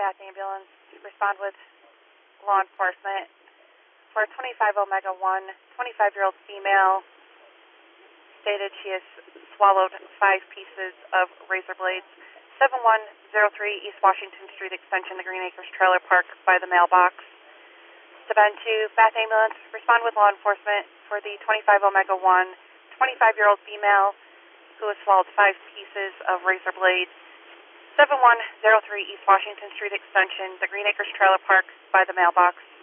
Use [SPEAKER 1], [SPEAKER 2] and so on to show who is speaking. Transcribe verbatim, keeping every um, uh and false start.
[SPEAKER 1] Bath Ambulance, respond with law enforcement for twenty-five Omega one, twenty-five-year-old female, stated she has swallowed five pieces of razor blades. seven one zero three East Washington Street Extension, the Green Acres Trailer Park by the mailbox. Step two, Bath Ambulance, respond with law enforcement for the twenty-five Omega one, twenty-five-year-old female who has swallowed five pieces of razor blades. seven one zero three East Washington Street Extension, the Green Acres Trailer Park by the mailbox.